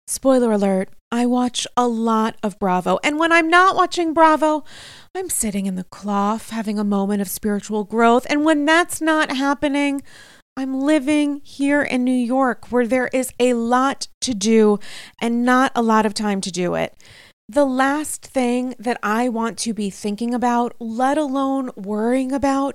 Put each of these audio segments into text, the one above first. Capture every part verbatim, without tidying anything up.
Spoiler alert, I watch a lot of Bravo. And when I'm not watching Bravo, I'm sitting in the cloth having a moment of spiritual growth. And when that's not happening, I'm living here in New York where there is a lot to do and not a lot of time to do it. The last thing that I want to be thinking about, let alone worrying about,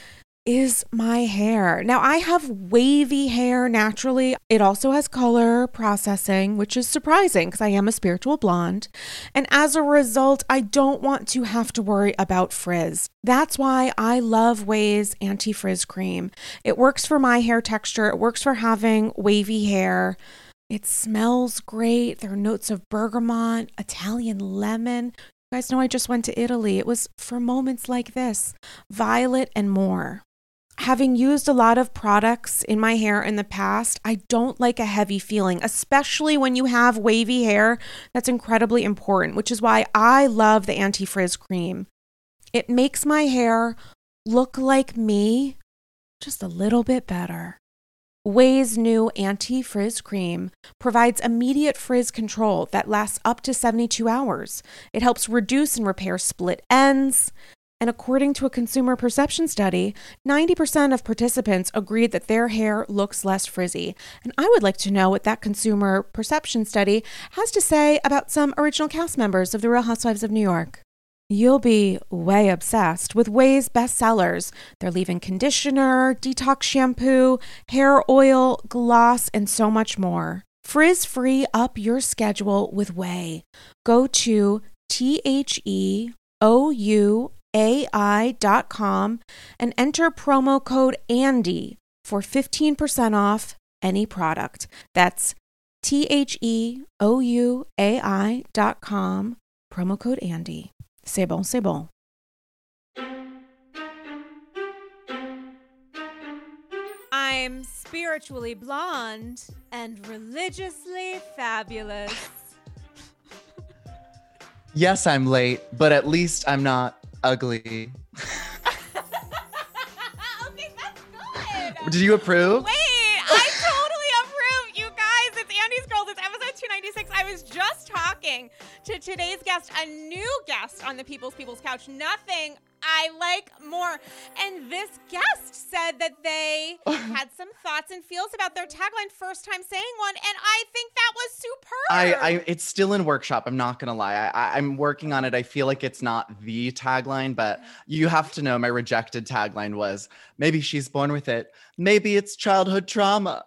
is my hair. Now, I have wavy hair naturally. It also has color processing, which is surprising because I am a spiritual blonde. And as a result, I don't want to have to worry about frizz. That's why I love Ouai's anti-frizz cream. It works for my hair texture. It works for having wavy hair. It smells great. There are notes of bergamot, Italian lemon. You guys know I just went to Italy. It was for moments like this, violet and more. Having used a lot of products in my hair in the past, I don't like a heavy feeling, especially when you have wavy hair. That's incredibly important, which is why I love the anti-frizz cream. It makes my hair look like me just a little bit better. Ouai's new anti-frizz cream provides immediate frizz control that lasts up to seventy-two hours. It helps reduce and repair split ends. And according to a consumer perception study, ninety percent of participants agreed that their hair looks less frizzy. And I would like to know what that consumer perception study has to say about some original cast members of The Real Housewives of New York. You'll be way obsessed with Ouai's bestsellers. Their leave-in conditioner, detox shampoo, hair oil, gloss, and so much more. Frizz-free up your schedule with Ouai. Go to T H E O U A I dot com and enter promo code Andy for fifteen percent off any product. That's T H E O U A I dot com, promo code Andy. C'est bon, c'est bon. I'm spiritually blonde and religiously fabulous. Yes, I'm late, but at least I'm not ugly. Okay, that's good. Did you approve? Wait, I totally approve. You guys, it's Andy's Girls. It's episode two ninety-six. I was just talking to today's guest, a new guest on the People's People's Couch. Nothing I like more. And this guest said that they had some thoughts and feels about their tagline, first time saying one, and I think that was superb. I, I, it's still in workshop. I'm not gonna lie. I, I, I'm working on it. I feel like it's not the tagline, but you have to know my rejected tagline was, maybe she's born with it. Maybe it's childhood trauma.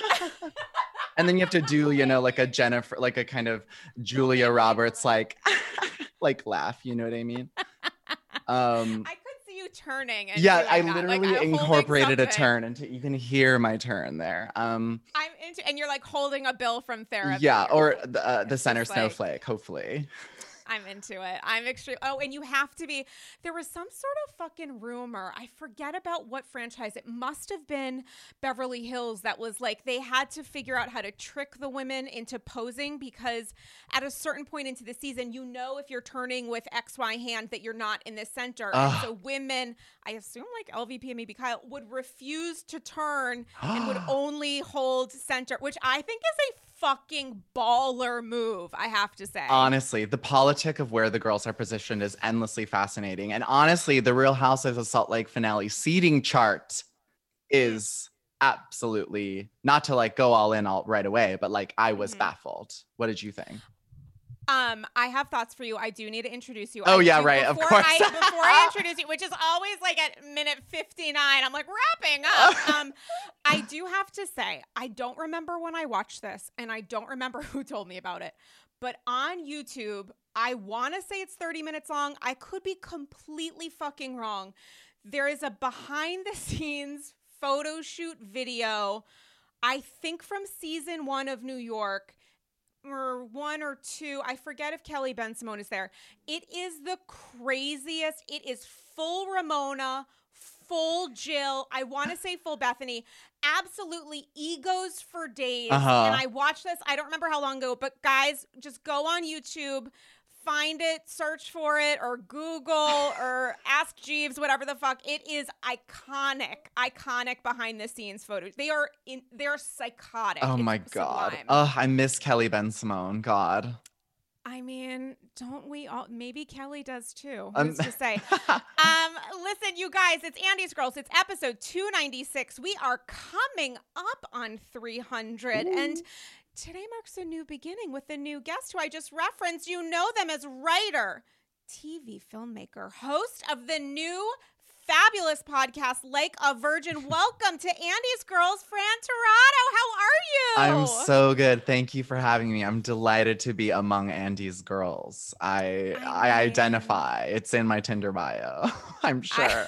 And then you have to do, you know, like a Jennifer, like a kind of Julia Roberts, like, like laugh. You know what I mean? Um, I could see you turning. And yeah, I that. literally like, incorporated a turn into, you can hear my turn there. Um, I'm into, and you're like holding a bill from therapy. Yeah, or the, uh, the center like, snowflake, hopefully. I'm into it. I'm extreme. Oh, and you have to be. There was some sort of fucking rumor. I forget about what franchise. It must have been Beverly Hills that was like they had to figure out how to trick the women into posing because at a certain point into the season, you know if you're turning with X Y hand that you're not in the center. And so women, I assume like L V P and maybe Kyle, would refuse to turn and would only hold center, which I think is a fucking baller move, I have to say. Honestly, the politic of where the girls are positioned is endlessly fascinating. And honestly, the Real Housewives of Salt Lake finale seating chart is absolutely, not to like go all in all right away, but like I was mm-hmm. baffled. What did you think? Um, I have thoughts for you. I do need to introduce you. Oh, I yeah, do, right. Of course. I, before I introduce you, which is always like at minute fifty-nine, I'm like wrapping up. Um, I do have to say, I don't remember when I watched this, and I don't remember who told me about it. But on YouTube, I want to say it's thirty minutes long. I could be completely fucking wrong. There is a behind the scenes photo shoot video, I think from season one of New York, or one or two. I forget if Kelly Ben Simone is there. It is the craziest. It is full Ramona, full Jill. I want to say full Bethany. Absolutely egos for days. Uh-huh. And I watched this. I don't remember how long ago, but guys, just go on YouTube, find it, search for it, or Google, or ask Jeeves, whatever the fuck. It is iconic, iconic behind the scenes photos. They are in, they're psychotic. Oh It's my God. sublime. Oh, I miss Kelly Ben Simone. God. I mean, don't we all? Maybe Kelly does too. Um, Who's to say? um, listen, you guys, it's Andy's Girls. It's episode two ninety-six. We are coming up on three hundred. Ooh. And today marks a new beginning with a new guest who I just referenced. You know them as writer, T V filmmaker, host of the new fabulous podcast, Like a Virgin. Welcome to Andy's Girls, Fran Tirado. How are you? I'm so good. Thank you for having me. I'm delighted to be among Andy's girls. I I, mean, I identify. It's in my Tinder bio. I'm sure. I-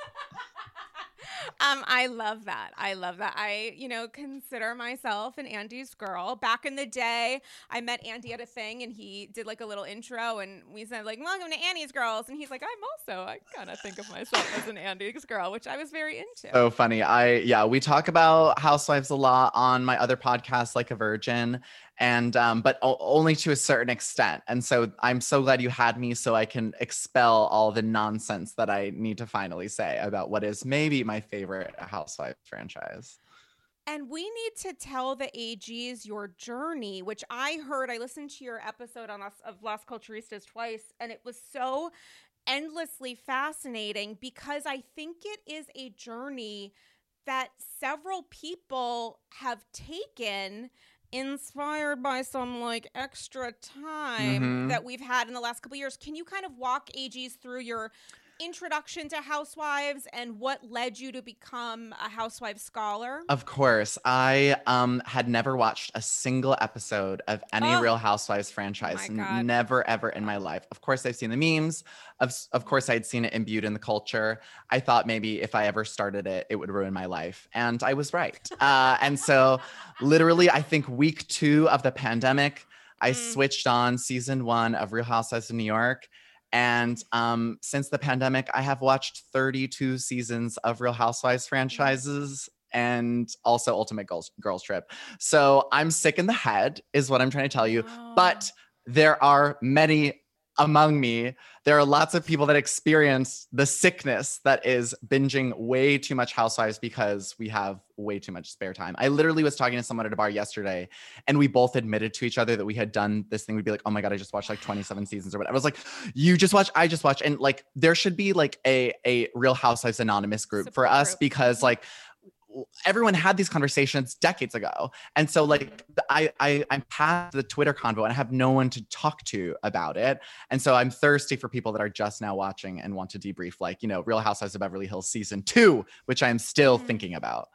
Um, I love that. I love that. I, you know, consider myself an Andy's girl. Back in the day, I met Andy at a thing and he did like a little intro and we said like, welcome to Andy's Girls. And he's like, I'm also, I kind of think of myself as an Andy's girl, which I was very into. So funny. I, yeah, we talk about housewives a lot on my other podcast, Like a Virgin. And, um, but o- only to a certain extent. And so I'm so glad you had me so I can expel all the nonsense that I need to finally say about what is maybe my favorite Housewives franchise. And we need to tell the A Gs your journey, which I heard, I listened to your episode on Las, of Las Culturistas twice, and it was so endlessly fascinating because I think it is a journey that several people have taken, inspired by some like extra time mm-hmm. that we've had in the last couple of years. Can you kind of walk A Gs through your introduction to Housewives and what led you to become a Housewives scholar? Of course. I um had never watched a single episode of any oh. Real Housewives franchise. Oh never, ever in my life. Of course, I've seen the memes. Of, of course, I'd seen it imbued in the culture. I thought maybe if I ever started it, it would ruin my life. And I was right. Uh, and so literally, I think week two of the pandemic, I mm. switched on season one of Real Housewives of New York. And um, since the pandemic, I have watched thirty-two seasons of Real Housewives franchises and also Ultimate Girls, Girls Trip. So I'm sick in the head is what I'm trying to tell you. Oh. But there are many among me. There are lots of people that experience the sickness that is binging way too much Housewives because we have way too much spare time. I literally was talking to someone at a bar yesterday and we both admitted to each other that we had done this thing. We'd be like, oh my God, I just watched like twenty-seven seasons or whatever. I was like, you just watch, I just watch. And like, there should be like a, a Real Housewives Anonymous group Support for us group. Because like, everyone had these conversations decades ago. And so like I, I, I'm past the Twitter convo and I have no one to talk to about it. And so I'm thirsty for people that are just now watching and want to debrief like, you know, Real Housewives of Beverly Hills season two, which I'm still mm. thinking about.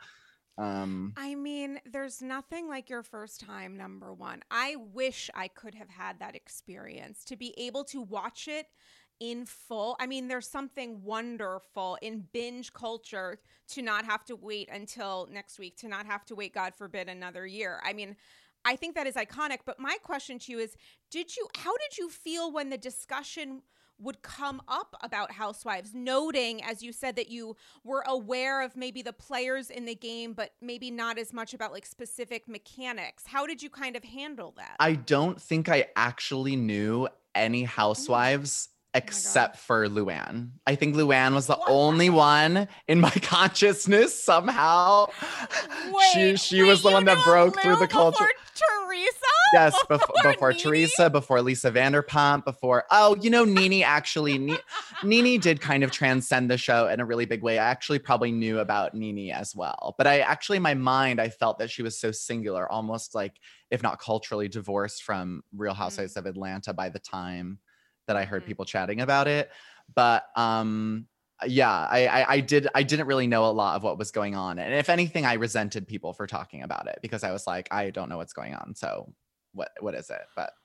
Um, I mean, there's nothing like your first time, number one. I wish I could have had that experience to be able to watch it in full. I mean, there's something wonderful in binge culture to not have to wait until next week, to not have to wait, God forbid, another year. I mean, I think that is iconic. But my question to you is, did you, how did you feel when the discussion would come up about Housewives, noting, as you said, that you were aware of maybe the players in the game, but maybe not as much about like specific mechanics? How did you kind of handle that? I don't think I actually knew any Housewives except oh for Luann. I think Luann was the what? only one in my consciousness somehow. Wait, she she wait, was the one that broke through the culture. Teresa? Yes, before, before Teresa, before Lisa Vanderpump, before, oh, you know, Nene actually, Nene, Nene did kind of transcend the show in a really big way. I actually probably knew about Nene as well. But I actually, in my mind, I felt that she was so singular, almost like, if not culturally divorced from Real Housewives mm-hmm. of Atlanta by the time that I heard mm-hmm. people chatting about it. But um, yeah, I, I, I did. I didn't really know a lot of what was going on. And if anything, I resented people for talking about it because I was like, I don't know what's going on. So what what is it? But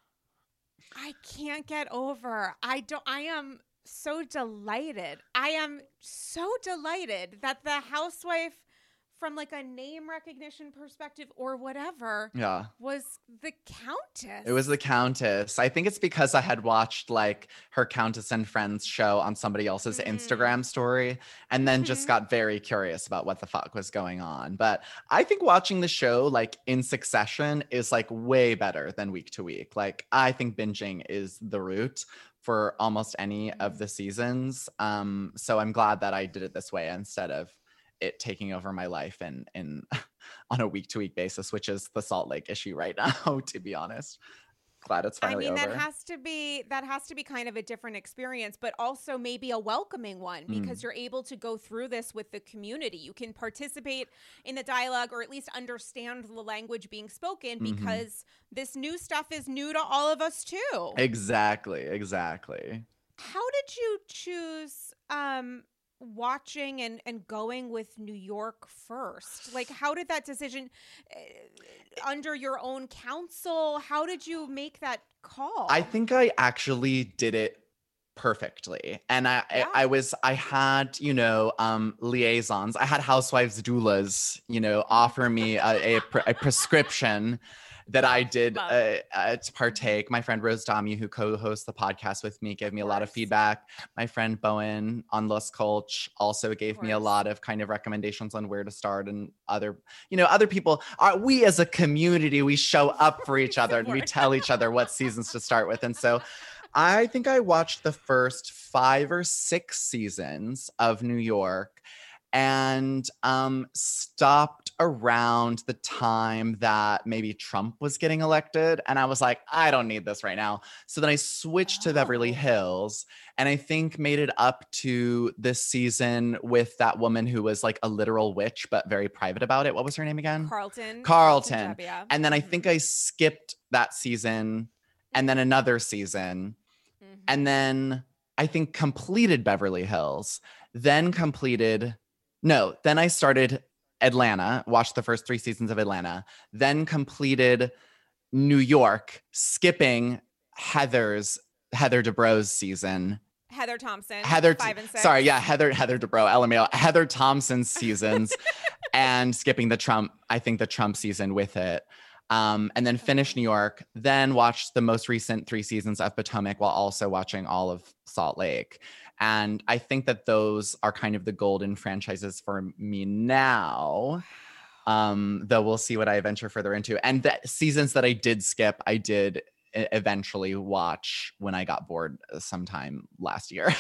I can't get over. I don't. I am so delighted. I am so delighted that the housewife from like a name recognition perspective or whatever, Yeah. was the Countess. It was the Countess. I think it's because I had watched like her Countess and Friends show on somebody else's Mm. Instagram story and then just Mhm. got very curious about what the fuck was going on. But I think watching the show like in succession is like way better than week to week. Like I think binging is the route for almost any of the seasons. Um, so I'm glad that I did it this way instead of it taking over my life and in on a week to week basis, which is the Salt Lake issue right now, to be honest. Glad it's I finally mean, over. that has to be that has to be kind of a different experience, but also maybe a welcoming one because Mm. you're able to go through this with the community. You can participate in the dialogue or at least understand the language being spoken Mhm. because this new stuff is new to all of us too. Exactly, exactly. How did you choose um watching and and going with New York first? Like how did that decision uh, under your own counsel, how did you make that call? I think I actually did it perfectly. And I, Yeah. I, I was, I had, you know, um, liaisons. I had housewives doulas, you know, offer me a, a, pre- a prescription that I did Love. uh, uh, to partake. My friend Rose Damiu, who co-hosts the podcast with me, gave me a lot of course. feedback. My friend Bowen on Los Colch also gave me a course. lot of kind of recommendations on where to start, and other, you know, other people are, we as a community, we show up for each other and we Support. tell each other what seasons to start with. And so I think I watched the first five or six seasons of New York and um, stopped around the time that maybe Trump was getting elected. And I was like, I don't need this right now. So then I switched to Beverly Oh. Hills and I think made it up to this season with that woman who was like a literal witch, but very private about it. What was her name again? Carlton. Carlton. Jebbia. And then I Mhm. think I skipped that season and then another season. Mhm. And then I think completed Beverly Hills, then completed, no, then I started Atlanta, watched the first three seasons of Atlanta, then completed New York, skipping Heather's, Heather Dubrow's season. Heather Thompson. Heather, five and six. sorry, yeah, Heather, Heather Dubrow, L M A O, Heather Thompson's seasons, and skipping the Trump, I think the Trump season with it. Um, and then finished New York, then watched the most recent three seasons of Potomac while also watching all of Salt Lake. And I think that those are kind of the golden franchises for me now. Um, though we'll see what I venture further into. And the seasons that I did skip, I did e- eventually watch when I got bored sometime last year.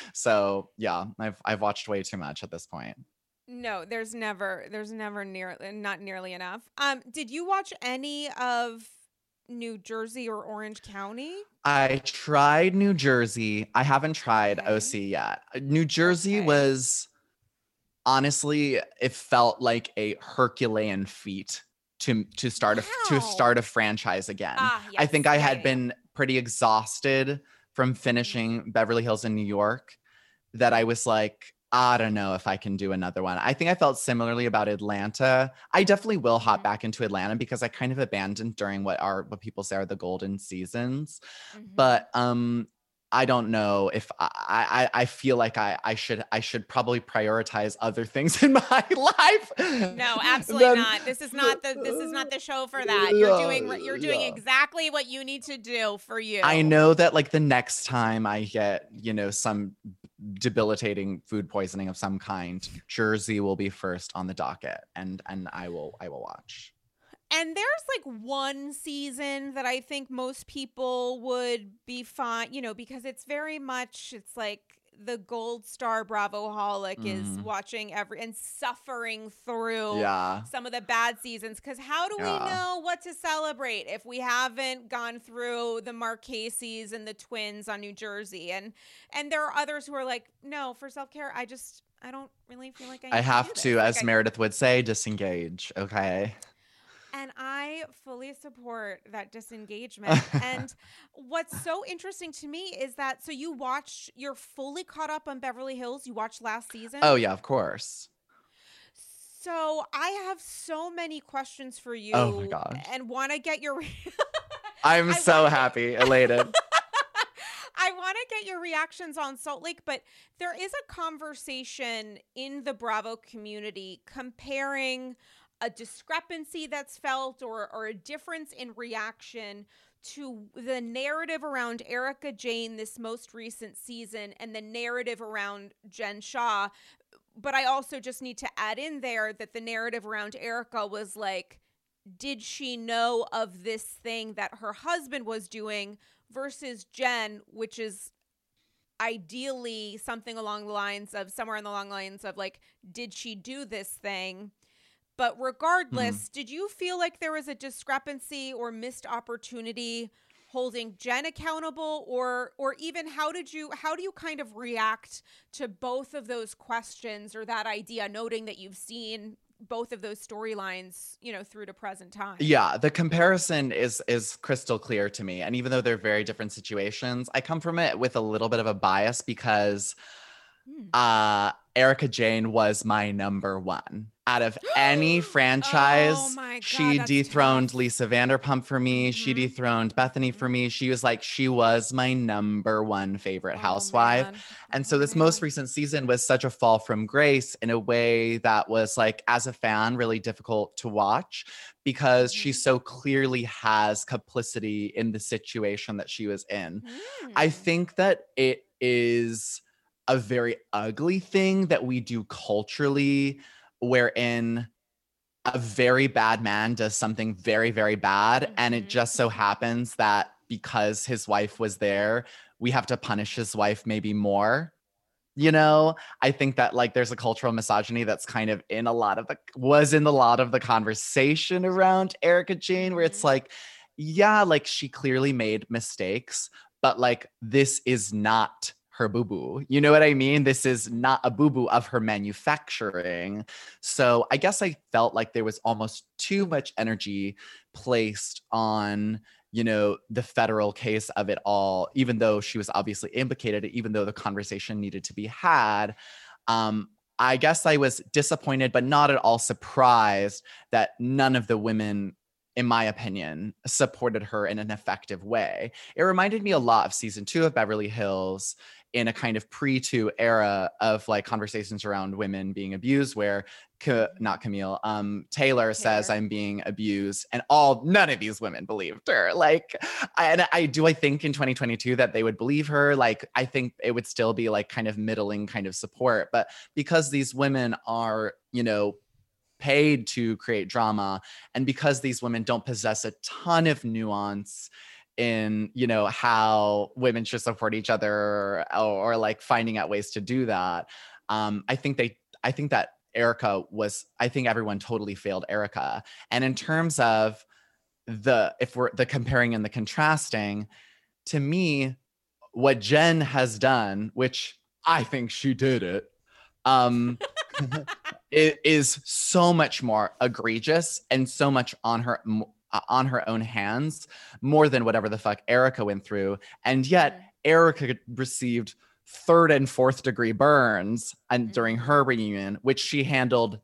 So yeah, I've I've watched way too much at this point. No, there's never, there's never near, not nearly enough. Um, did you watch any of New Jersey or Orange County? I tried New Jersey. I haven't tried Okay. O C yet. New Jersey Okay. was honestly, it felt like a Herculean feat to to start a to Wow. start a franchise again. Ah, I yes. think I Yeah, had yeah, yeah. been pretty exhausted from finishing Beverly Hills in New York that I was like, I don't know if I can do another one. I think I felt similarly about Atlanta. I definitely will hop Mhm. back into Atlanta because I kind of abandoned during what are what people say are the golden seasons. Mhm. But um I don't know if I, I I feel like I I should I should probably prioritize other things in my life. No, absolutely than- not. This is not the this is not the show for that. You're doing Yeah, you're doing yeah. exactly what you need to do for you. I know that like the next time I get, you know, some debilitating food poisoning of some kind, Jersey will be first on the docket and and I will I will watch. And there's like one season that I think most people would be fine, you know, because it's very much, it's like the gold star Bravo-holic is Mhm. watching every and suffering through Yeah. some of the bad seasons. Because how do we Yeah. know what to celebrate if we haven't gone through the Marchese's and the twins on New Jersey? And and there are others who are like, no, for self-care, I just, I don't really feel like I need I have do this. to, Like, as I- Meredith would say, disengage. Okay. And I fully support that disengagement. And what's so interesting to me is that, so you watched, you're fully caught up on Beverly Hills. You watched last season. Oh yeah, of course. So I have so many questions for you. Oh my gosh. And want to get your. I'm I so want- happy, elated. I want to get your reactions on Salt Lake, but there is a conversation in the Bravo community comparing a discrepancy that's felt or, or a difference in reaction to the narrative around Erika Jayne this most recent season and the narrative around Jen Shah. But I also just need to add in there that the narrative around Erika was like, did she know of this thing that her husband was doing, versus Jen, which is ideally something along the lines of somewhere along the lines of like, did she do this thing? But regardless, mm-hmm. did you feel like there was a discrepancy or missed opportunity holding Jen accountable, or or even how did you how do you kind of react to both of those questions or that idea, noting that you've seen both of those storylines, you know, through to present time? Yeah, the comparison is is crystal clear to me. And even though they're very different situations, I come from it with a little bit of a bias because hmm. uh, Erika Jayne was my number one. Out of any franchise, oh my God, she dethroned tough. Lisa Vanderpump for me. Mm-hmm. She dethroned Bethany for me. She was like, she was my number one favorite oh, housewife. Man. And oh, so this man. most recent season was such a fall from grace in a way that was like, as a fan, really difficult to watch because mm-hmm. she so clearly has complicity in the situation that she was in. Mm. I think that it is a very ugly thing that we do culturally, wherein a very bad man does something very, very bad. Mm-hmm. And it just so happens that because his wife was there, we have to punish his wife maybe more. You know, I think that like there's a cultural misogyny that's kind of in a lot of the, was in a lot of the conversation around Erika Jayne, where it's like, yeah, like she clearly made mistakes, but like this is not her boo-boo. You know what I mean? This is not a boo-boo of her manufacturing. So I guess I felt like there was almost too much energy placed on, you know, the federal case of it all, even though she was obviously implicated, even though the conversation needed to be had. Um, I guess I was disappointed, but not at all surprised that none of the women, in my opinion, supported her in an effective way. It reminded me a lot of season two of Beverly Hills, in a kind of pre-two era of like conversations around women being abused, where Ca- not Camille, um, Taylor, Taylor says I'm being abused, and all none of these women believed her. Like, I, and I do I think in twenty twenty-two that they would believe her. Like, I think it would still be like kind of middling kind of support, but because these women are, you know, paid to create drama, and because these women don't possess a ton of nuance in, you know, how women should support each other, or, or like finding out ways to do that. Um, I think they, I think that Erika was, I think everyone totally failed Erika. And in terms of the, if we're the comparing and the contrasting, to me, what Jen has done, which I think she did it, um, it is so much more egregious and so much on her on her own hands, more than whatever the fuck Erika went through. And yet Erika received third and fourth degree burns and during her reunion, which she handled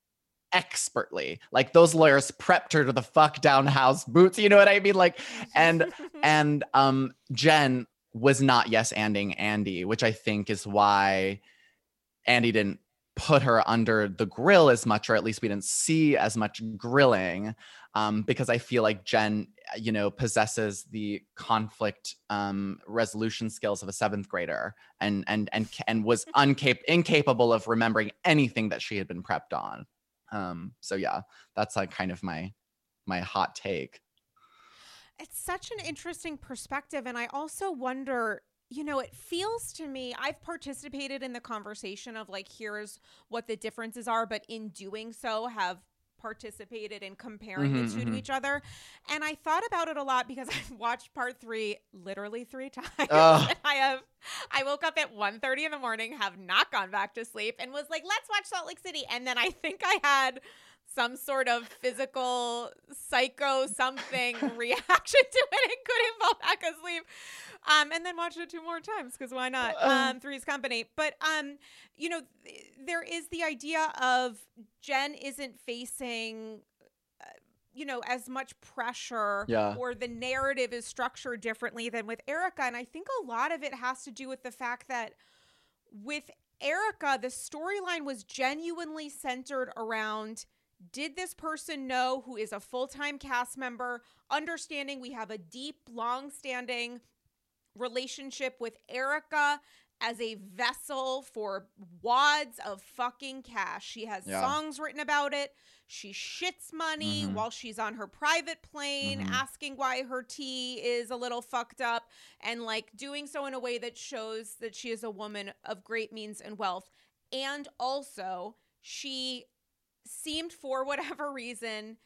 expertly. Like those lawyers prepped her to the fuck down house boots. You know what I mean? Like, and, and, um, Jen was not yes-anding Andy, which I think is why Andy didn't put her under the grill as much, or at least we didn't see as much grilling, um, because I feel like Jen, you know, possesses the conflict um, resolution skills of a seventh grader, and and and and was uncap- incapable of remembering anything that she had been prepped on. Um, so yeah, that's like kind of my my hot take. It's such an interesting perspective, and I also wonder, you know, it feels to me, I've participated in the conversation of like, here's what the differences are, but in doing so have participated in comparing mm-hmm, the two mm-hmm. to each other. And I thought about it a lot because I've watched part three literally three times. And I have, I woke up at one thirty in the morning, have not gone back to sleep, and was like, let's watch Salt Lake City. And then I think I had some sort of physical psycho something reaction to it and couldn't fall back asleep. Um, and then watched it two more times because why not? Um, Three's Company. But, um, you know, th- there is the idea of Jen isn't facing, uh, you know, as much pressure Yeah. or the narrative is structured differently than with Erica. And I think a lot of it has to do with the fact that with Erica, the storyline was genuinely centered around, did this person know who is a full-time cast member, understanding we have a deep, long-standing relationship with Erica as a vessel for wads of fucking cash. She has Yeah. songs written about it. She shits money Mhm. while she's on her private plane, Mhm. asking why her tea is a little fucked up, and like doing so in a way that shows that she is a woman of great means and wealth. And also, she seemed, for whatever reason,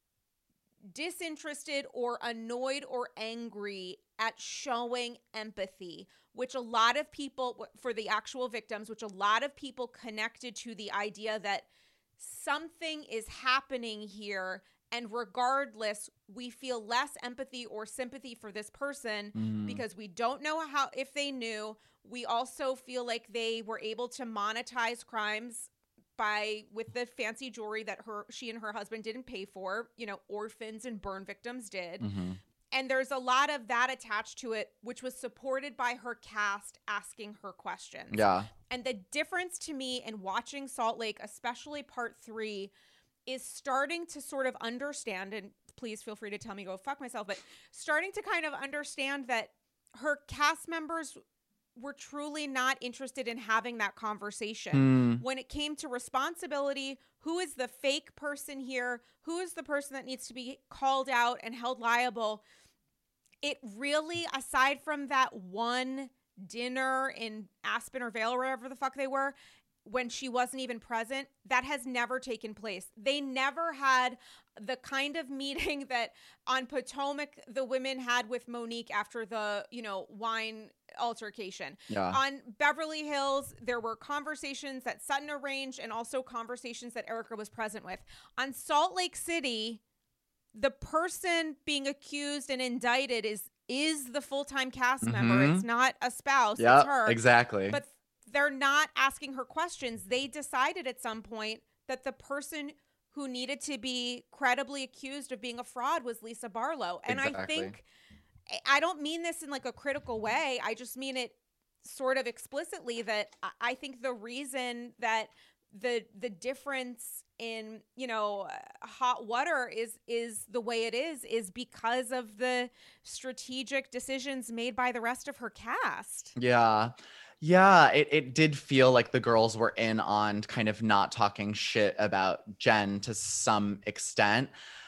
disinterested or annoyed or angry at showing empathy, which a lot of people, for the actual victims, which a lot of people connected to the idea that something is happening here, and regardless, we feel less empathy or sympathy for this person Mhm. because we don't know how, if they knew. We also feel like they were able to monetize crimes by with the fancy jewelry that her she and her husband didn't pay for, you know, orphans and burn victims did. Mhm. And there's a lot of that attached to it, which was supported by her cast asking her questions. Yeah. And the difference to me in watching Salt Lake, especially part three, is starting to sort of understand, and please feel free to tell me go fuck myself, but starting to kind of understand that her cast members were truly not interested in having that conversation. Hmm. When it came to responsibility, who is the fake person here? Who is the person that needs to be called out and held liable? It really, aside from that one dinner in Aspen or Vale or wherever the fuck they were, when she wasn't even present, that has never taken place. They never had the kind of meeting that on Potomac the women had with Monique after the, you know, wine altercation. Yeah. On Beverly Hills, there were conversations that Sutton arranged and also conversations that Erica was present with. On Salt Lake City, the person being accused and indicted is is the full-time cast member. Mhm. It's not a spouse. Yeah. It's her. Exactly. But they're not asking her questions. They decided at some point that the person who needed to be credibly accused of being a fraud was Lisa Barlow. And I Exactly. think, I don't mean this in like a critical way. I just mean it sort of explicitly that I- I think the reason that the the difference in, you know, uh, hot water is is the way it is is because of the strategic decisions made by the rest of her cast. Yeah. Yeah, it, it did feel like the girls were in on kind of not talking shit about Jen to some extent.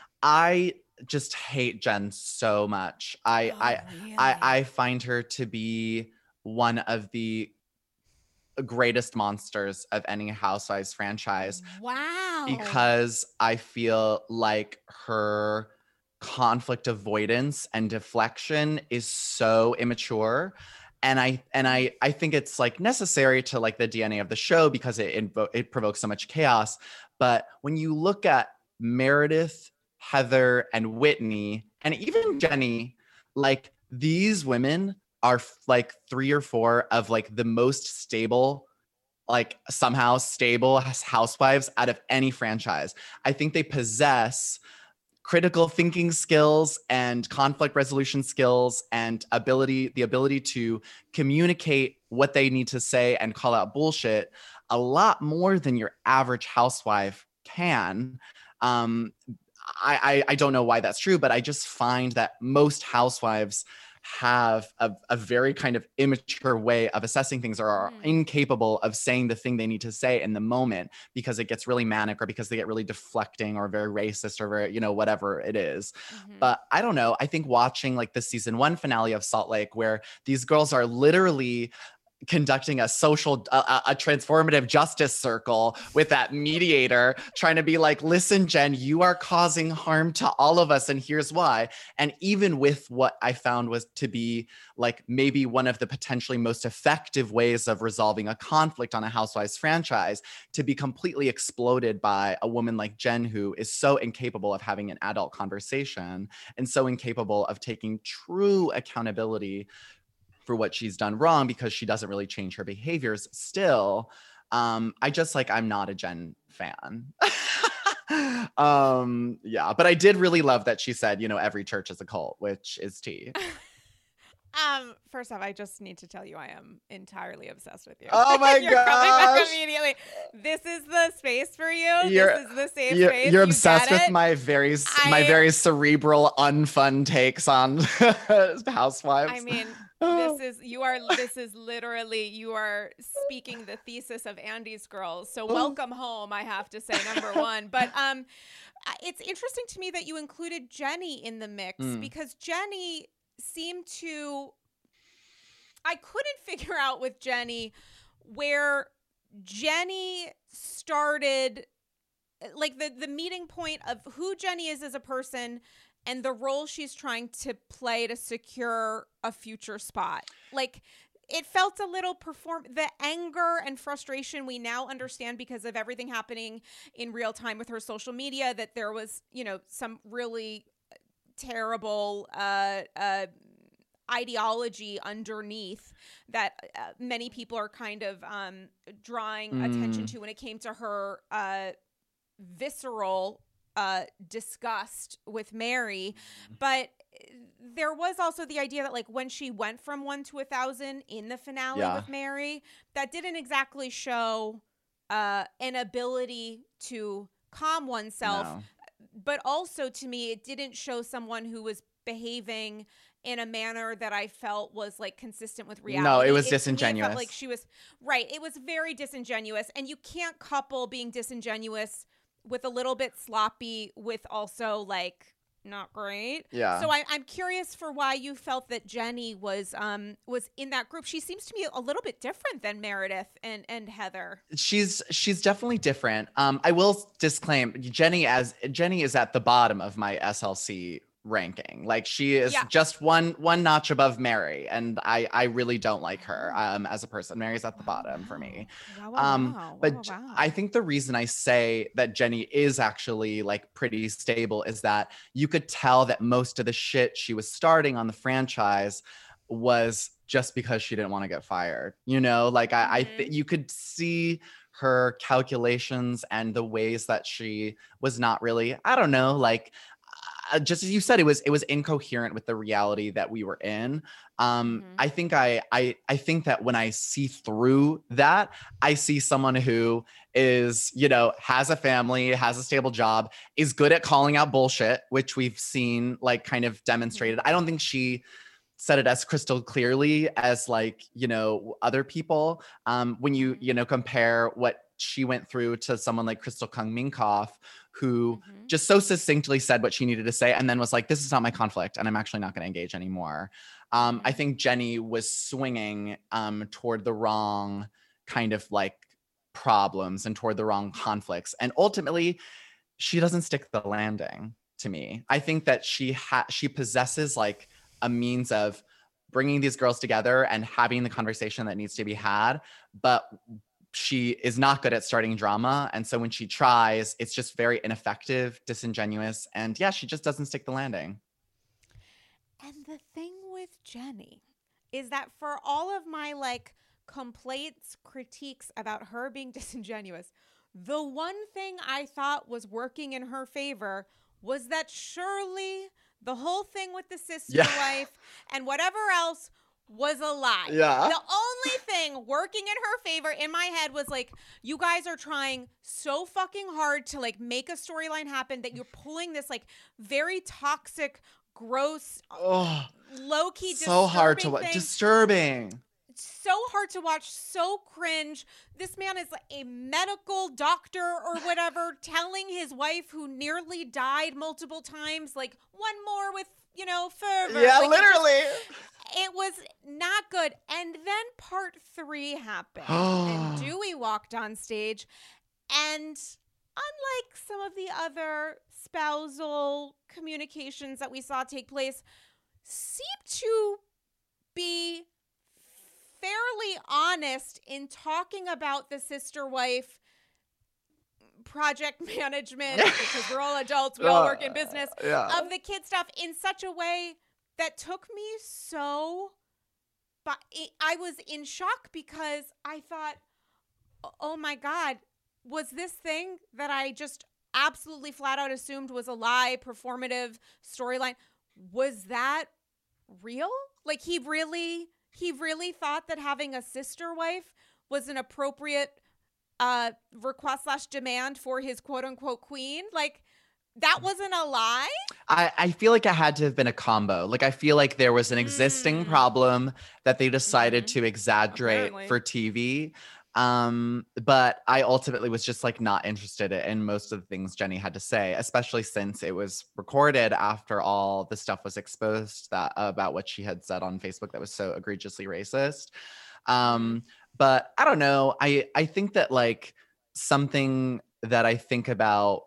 I just hate Jen so much. I Oh, I really? I I find her to be one of the greatest monsters of any Housewives franchise Wow. because I feel like her conflict avoidance and deflection is so immature. And I and I I think it's like necessary to like the D N A of the show because it invo- it provokes so much chaos. But when you look at Meredith, Heather, and Whitney, and even Jenny, like these women are f- like three or four of like the most stable, like somehow stable as housewives out of any franchise. I think they possess critical thinking skills and conflict resolution skills and ability the ability to communicate what they need to say and call out bullshit a lot more than your average housewife can. um, I, I I don't know why that's true, but I just find that most housewives have a, a very kind of immature way of assessing things or are Mm. incapable of saying the thing they need to say in the moment because it gets really manic or because they get really deflecting or very racist or very, you know, whatever it is. Mhm. But I don't know. I think watching like the season one finale of Salt Lake, where these girls are literally conducting a social a, a transformative justice circle with that mediator trying to be like, listen, Jen, you are causing harm to all of us and here's why. And even with what I found was to be like maybe one of the potentially most effective ways of resolving a conflict on a Housewives franchise, to be completely exploded by a woman like Jen, who is so incapable of having an adult conversation and so incapable of taking true accountability for what she's done wrong because she doesn't really change her behaviors still. Um, I just like, I'm not a Jen fan. um, yeah, but I did really love that she said, you know, every church is a cult, which is tea. Um, first off, I just need to tell you I am entirely obsessed with you. Oh my You're coming gosh. back immediately. This is the space for you. You're, this is the safe you're, space. You're You obsessed get with it. my very I, my very cerebral, unfun takes on Housewives. I mean, this is you are this is literally you are speaking the thesis of Andy's Girls. So welcome home, I have to say, number one. But um, it's interesting to me that you included Jenny in the mix Mm. because Jenny seemed to, I couldn't figure out with Jenny where Jenny started, like the, the meeting point of who Jenny is as a person and the role she's trying to play to secure a future spot. Like, it felt a little perform the anger and frustration we now understand because of everything happening in real time with her social media, that there was, you know, some really terrible uh, uh, ideology underneath that uh, many people are kind of um, drawing Mm. attention to when it came to her uh, visceral uh, disgust with Mary. But there was also the idea that, like, when she went from one to a thousand in the finale Yeah. with Mary, that didn't exactly show uh, an ability to calm oneself. No. But also, to me, it didn't show someone who was behaving in a manner that I felt was, like, consistent with reality. No, it was to me, it disingenuous. felt like she was right. It was very disingenuous, and you can't couple being disingenuous with a little bit sloppy with also, like, not great. Yeah. So I, I'm curious for why you felt that Jenny was um was in that group. She seems to me a little bit different than Meredith and and Heather. She's she's definitely different. Um, I will disclaim Jenny as Jenny is at the bottom of my S L C ranking. Like, she is Yeah. just one one notch above Mary, and I I really don't like her um as a person. Mary's at the bottom for me. Wow, wow, Um, wow. but wow, J- wow. I think the reason I say that Jenny is actually, like, pretty stable is that you could tell that most of the shit she was starting on the franchise was just because she didn't want to get fired. You know, like, I, I th- you could see her calculations and the ways that she was not really, I don't know, like, uh, just as you said, it was it was incoherent with the reality that we were in. Um, Mhm. I think I I I think that when I see through that, I see someone who is, you know, has a family, has a stable job, is good at calling out bullshit, which we've seen, like, kind of demonstrated. I don't think she said it as crystal clearly as, like, you know, other people. Um, when you, you know, compare what she went through to someone like Crystal Kung Minkoff, who Mhm. just so succinctly said what she needed to say and then was like, this is not my conflict and I'm actually not going to engage anymore. Um, I Mhm. think Jenny was swinging um, toward the wrong kind of, like, problems and toward the wrong conflicts. And ultimately, she doesn't stick the landing to me. I think that she ha- she possesses, like, a means of bringing these girls together and having the conversation that needs to be had, but she is not good at starting drama. And so when she tries, it's just very ineffective, disingenuous, and yeah, she just doesn't stick the landing. And the thing with Jenny is that for all of my, like, complaints, critiques about her being disingenuous, the one thing I thought was working in her favor was that surely the whole thing with the sister Yeah. wife and whatever else was a lie. Yeah. The only thing working in her favor in my head was, like, you guys are trying so fucking hard to, like, make a storyline happen that you're pulling this, like, very toxic, gross, Oh, low-key so hard to disturbing watch. thing. Disturbing. So hard to watch, so cringe. This man is like a medical doctor or whatever, telling his wife, who nearly died multiple times, like, one more with, you know, fervor. Yeah, Like, it just- literally. It was not good. And then part three happened, and Dewey walked on stage, and unlike some of the other spousal communications that we saw take place, seemed to be fairly honest in talking about the sister wife project management, because we're all adults, we all work in business, Yeah. of the kid stuff in such a way that took me so, but it, I was in shock because I thought, oh my God, was this thing that I just absolutely flat out assumed was a lie, performative storyline. Was that real? Like he really, he really thought that having a sister wife was an appropriate uh, request slash demand for his quote unquote queen? Like that wasn't a lie? I, I feel like it had to have been a combo. Like I feel like there was an existing Mm. problem that they decided Mm-hmm. to exaggerate Apparently. for T V. Um, but I ultimately was just like not interested in most of the things Jenny had to say, especially since it was recorded after all the stuff was exposed that about what she had said on Facebook that was so egregiously racist. Um, mm. But I don't know. I I think that like something that I think about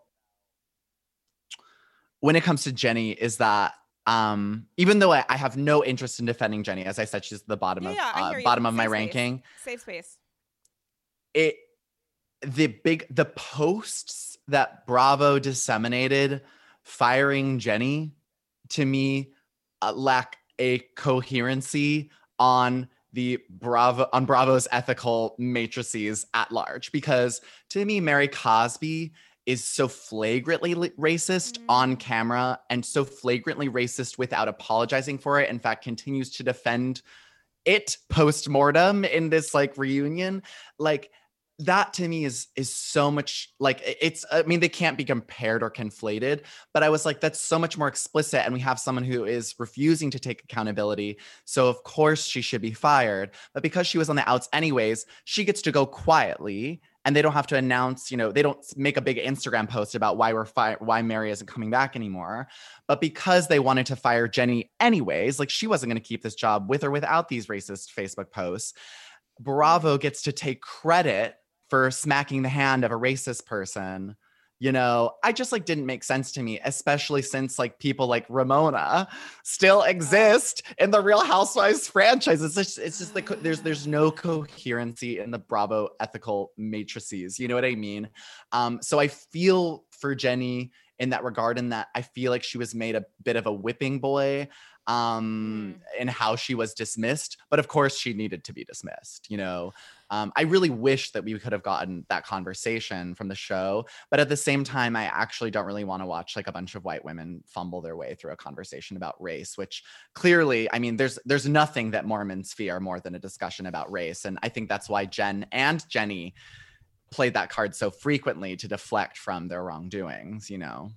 when it comes to Jenny is that um, even though I, I have no interest in defending Jenny, as I said, she's the bottom yeah, of yeah, uh, bottom of Safe my space. ranking. Safe space. It the big the posts that Bravo disseminated firing Jenny to me uh, lack a coherency on the Bravo on Bravo's ethical matrices at large, because to me Mary Cosby is so flagrantly racist mm. on camera and so flagrantly racist without apologizing for it. In fact, continues to defend it post-mortem in this like reunion. Like that to me is is so much like it's I mean they can't be compared or conflated, but I was like that's so much more explicit, and we have someone who is refusing to take accountability, so of course she should be fired. But because she was on the outs anyways, she gets to go quietly, and they don't have to announce, you know, they don't make a big Instagram post about why we're fi- why Mary isn't coming back anymore. But because they wanted to fire Jenny anyways, like she wasn't going to keep this job with or without these racist Facebook posts, Bravo gets to take credit for smacking the hand of a racist person. You know, I just like didn't make sense to me, especially since like people like Ramona still exist in the Real Housewives franchise. It's just, it's just like there's there's no coherency in the Bravo ethical matrices. You know what I mean? Um, so I feel for Jenny in that regard, in that I feel like she was made a bit of a whipping boy um, mm. in how she was dismissed. But of course, she needed to be dismissed, you know? Um, I really wish that we could have gotten that conversation from the show. But at the same time, I actually don't really want to watch like a bunch of white women fumble their way through a conversation about race, which clearly, I mean, there's there's nothing that Mormons fear more than a discussion about race. And I think that's why Jen and Jenny played that card so frequently to deflect from their wrongdoings, you know?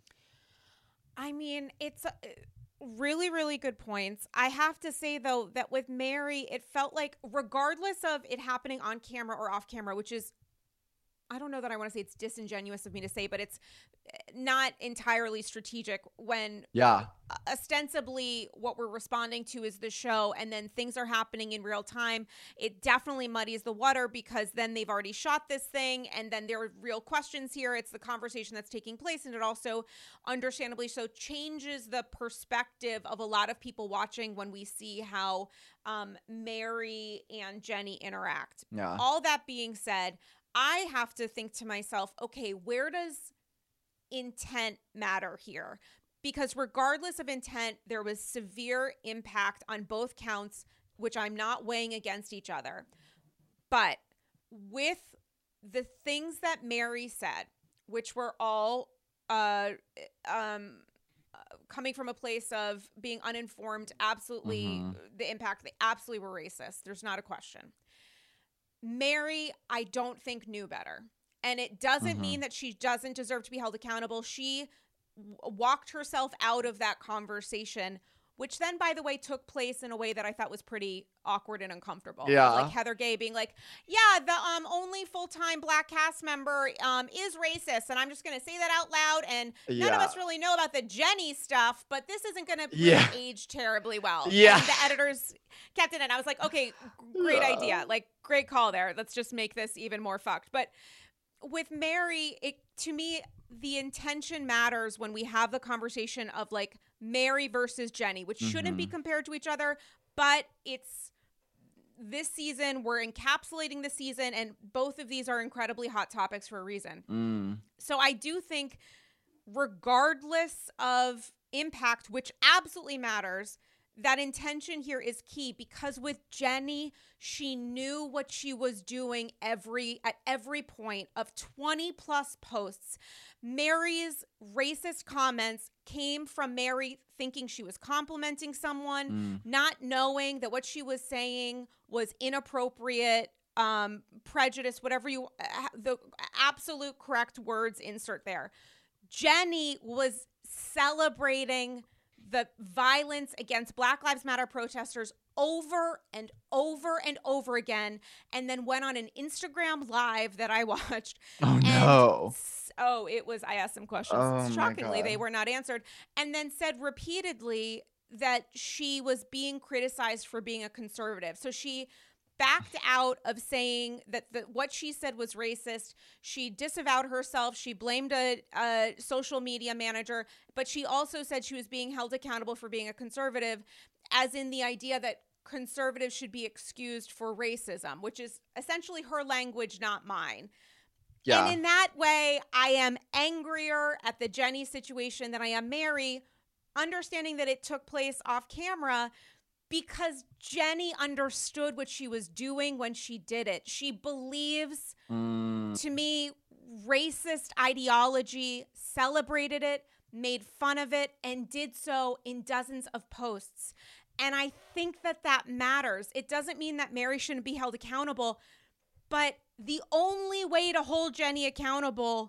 I mean, it's... A- Really, really good points. I have to say, though, that with Mary, it felt like regardless of it happening on camera or off camera, which is, I don't know that I want to say it's disingenuous of me to say, but it's not entirely strategic when yeah. ostensibly what we're responding to is the show, and then things are happening in real time. It definitely muddies the water because then they've already shot this thing, and then there are real questions here. It's the conversation that's taking place, and it also, understandably so, changes the perspective of a lot of people watching when we see how um, Mary and Jenny interact. Yeah. All that being said, I have to think to myself, okay, where does intent matter here? Because regardless of intent, there was severe impact on both counts, which I'm not weighing against each other. But with the things that Mary said, which were all uh, um, coming from a place of being uninformed, absolutely, mm-hmm. the impact, they absolutely were racist. There's not a question. Mary, I don't think knew better. And it doesn't mm-hmm. mean that she doesn't deserve to be held accountable. She w- walked herself out of that conversation, which then, by the way, took place in a way that I thought was pretty awkward and uncomfortable. Yeah. Like Heather Gay being like, yeah, the um only full-time Black cast member um is racist. And I'm just going to say that out loud. And yeah. none of us really know about the Jenny stuff, but this isn't going to really yeah. age terribly well. Yeah. And the editors kept it in. I was like, okay, great yeah. idea. Like, great call there. Let's just make this even more fucked. But with Mary, it to me, the intention matters when we have the conversation of like Mary versus Jenny, which mm-hmm. shouldn't be compared to each other, but it's this season, we're encapsulating the season, and both of these are incredibly hot topics for a reason. Mm. So I do think regardless of impact, which absolutely matters, that intention here is key, because with Jenny, she knew what she was doing every at every point of twenty plus posts. Mary's racist comments came from Mary thinking she was complimenting someone, Mm. not knowing that what she was saying was inappropriate, um, prejudice, whatever you, uh, the absolute correct words insert there. Jenny was celebrating the violence against Black Lives Matter protesters over and over and over again, and then went on an Instagram live that I watched. Oh, and no. s- Oh, it was, I asked some questions. Oh, my Shockingly, God. they were not answered. And then said repeatedly that she was being criticized for being a conservative. So she backed out of saying that the, what she said was racist. She disavowed herself. She blamed a, a social media manager, but she also said she was being held accountable for being a conservative, as in the idea that conservatives should be excused for racism, which is essentially her language, not mine. Yeah. And in that way, I am angrier at the Jenny situation than I am Mary, understanding that it took place off camera, because Jenny understood what she was doing when she did it. She believes, Mm. to me, racist ideology, celebrated it, made fun of it, and did so in dozens of posts. And I think that that matters. It doesn't mean that Mary shouldn't be held accountable, but the only way to hold Jenny accountable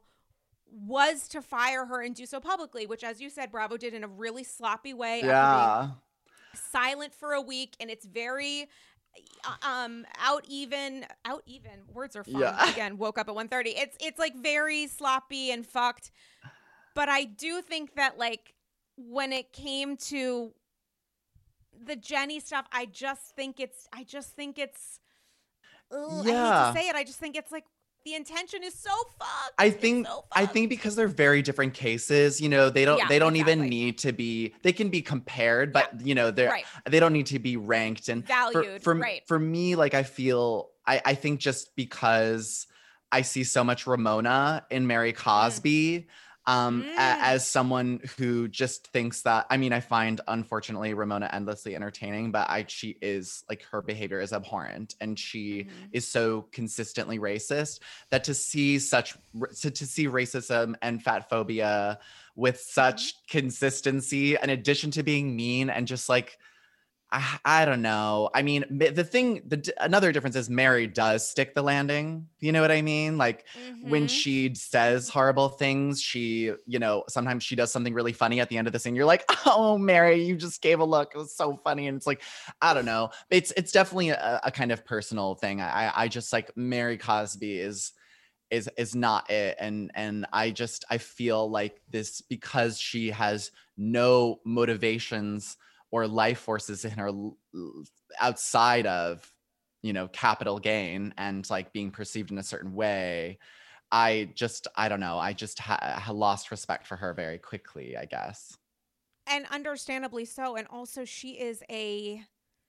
was to fire her and do so publicly, which, as you said, Bravo did in a really sloppy way. After Yeah. being silent for a week, and it's very uh, um out even out even words are fun. Yeah. Again, woke up at one thirty. It's it's like very sloppy and fucked. But I do think that, like, when it came to the Jenny stuff, I just think it's I just think it's ugh, I Yeah. hate to say it, I just think it's like the intention is so fucked. I It's think so I fucked. think because they're very different cases, you know, they don't Yeah, they don't even exactly. need to be, they can be compared, but you know, they're Right. they don't need to be ranked. And for, Valued, for, right. for me, like I feel I, I think just because I see so much Ramona in Mary Cosby, um, a- Mm. as someone who just thinks that, I mean, I find unfortunately Ramona endlessly entertaining, but I she is like, her behavior is abhorrent, and she Mhm. is so consistently racist that to see such to, to see racism and fat phobia with such consistency, in addition to being mean and just like, I, I don't know. I mean, m- the thing, the d- another difference is Mary does stick the landing. You know what I mean? Like when Mhm. she says horrible things, she, you know, sometimes she does something really funny at the end of the scene. You're like, oh, Mary, you just gave a look. It was so funny. And it's like, I don't know. It's it's definitely a, a kind of personal thing. I I just like, Mary Cosby is is is not it. And and I just I feel like this, because she has no motivations or life forces in her l- l- outside of, you know, capital gain and like being perceived in a certain way. I just I don't know. I just ha- ha- lost respect for her very quickly, I guess. And understandably so. And also, she is a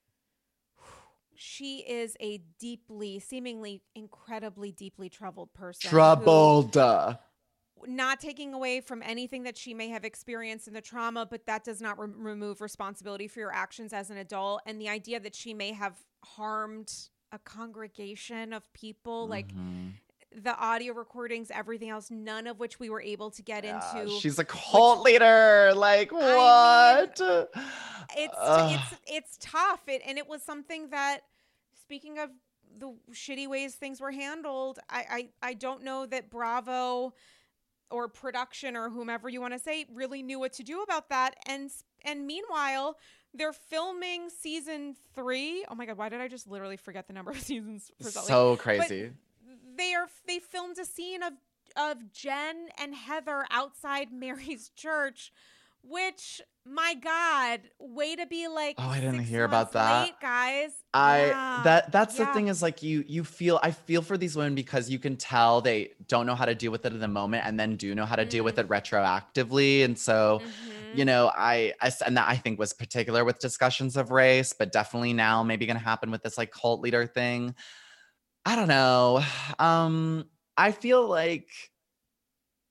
she is a deeply, seemingly incredibly deeply troubled person. who- Troubled. not taking away from anything that she may have experienced in the trauma, but that does not re- remove responsibility for your actions as an adult. And the idea that she may have harmed a congregation of people, like Mhm. the audio recordings, everything else, none of which we were able to get Yeah, into. she's a cult leader. Like what? I It's Ugh. it's it's tough. It and it was something that, speaking of the shitty ways things were handled, I I, I don't know that Bravo or production or whomever you want to say really knew what to do about that. And and meanwhile, they're filming season three. Oh my god, why did I just literally forget the number of seasons for Salt Lake? So crazy. But they are they filmed a scene of of Jen and Heather outside Mary's church, which, my god, way to be like, Oh, I didn't six hear about months that. late, guys. I Yeah. that that's the Yeah. thing, is like, you you feel I feel for these women, because you can tell they don't know how to deal with it in the moment, and then do know how to deal with Mm. it retroactively. And so, Mhm. you know, I, I s- and that I think was particular with discussions of race, but definitely now maybe going to happen with this like cult leader thing. I don't know. Um, I feel like